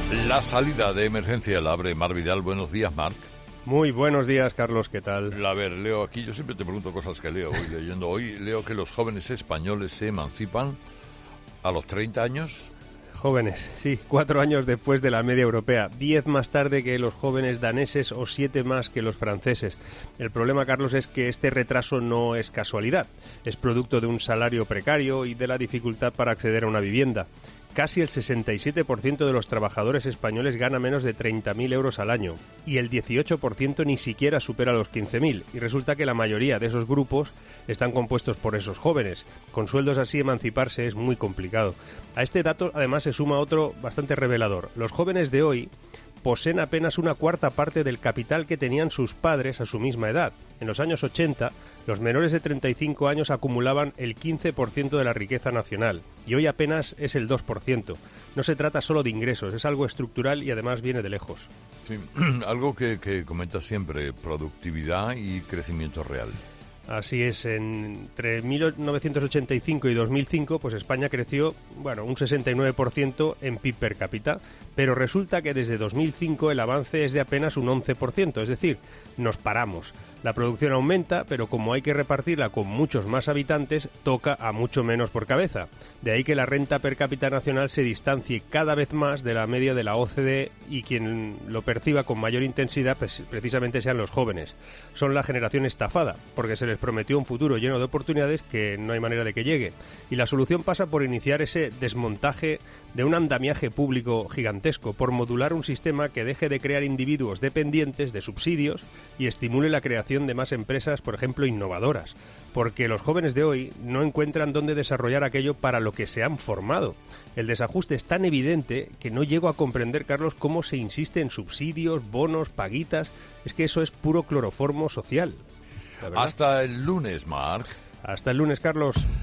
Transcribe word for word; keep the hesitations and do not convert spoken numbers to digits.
La salida de emergencia la abre Mar Vidal. Buenos días, Marc. Muy buenos días, Carlos, ¿qué tal? A ver, leo aquí, yo siempre te pregunto cosas que leo, voy leyendo. Hoy leo que los jóvenes españoles se emancipan a los treinta años. Jóvenes, sí, cuatro años después de la media europea, diez más tarde que los jóvenes daneses o siete más que los franceses. El problema, Carlos, es que este retraso no es casualidad, es producto de un salario precario y de la dificultad para acceder a una vivienda. Casi el sesenta y siete por ciento de los trabajadores españoles gana menos de treinta mil euros al año y el dieciocho por ciento ni siquiera supera los quince mil. Y resulta que la mayoría de esos grupos están compuestos por esos jóvenes. Con sueldos así, emanciparse es muy complicado. A este dato, además, se suma otro bastante revelador. Los jóvenes de hoy poseen apenas una cuarta parte del capital que tenían sus padres a su misma edad. En los años ochenta, los menores de treinta y cinco años acumulaban el quince por ciento de la riqueza nacional y hoy apenas es el dos por ciento. No se trata solo de ingresos, es algo estructural y además viene de lejos. Sí, algo que, que comentas siempre, productividad y crecimiento real. Así es, entre mil novecientos ochenta y cinco y dos mil cinco, pues España creció, bueno, un sesenta y nueve por ciento en P I B per cápita, pero resulta que desde dos mil cinco el avance es de apenas un once por ciento, es decir, nos paramos. La producción aumenta, pero como hay que repartirla con muchos más habitantes, toca a mucho menos por cabeza. De ahí que la renta per cápita nacional se distancie cada vez más de la media de la O C D E y quien lo perciba con mayor intensidad pues, precisamente sean los jóvenes. Son la generación estafada, porque se les prometió un futuro lleno de oportunidades que no hay manera de que llegue. Y la solución pasa por iniciar ese desmontaje de un andamiaje público gigantesco, por modular un sistema que deje de crear individuos dependientes de subsidios y estimule la creación de más empresas, por ejemplo, innovadoras, porque los jóvenes de hoy no encuentran dónde desarrollar aquello para lo que se han formado. El desajuste es tan evidente que no llego a comprender, Carlos, cómo se insiste en subsidios, bonos, paguitas. Es que eso es puro cloroformo social. Hasta el lunes, Marc. Hasta el lunes, Carlos.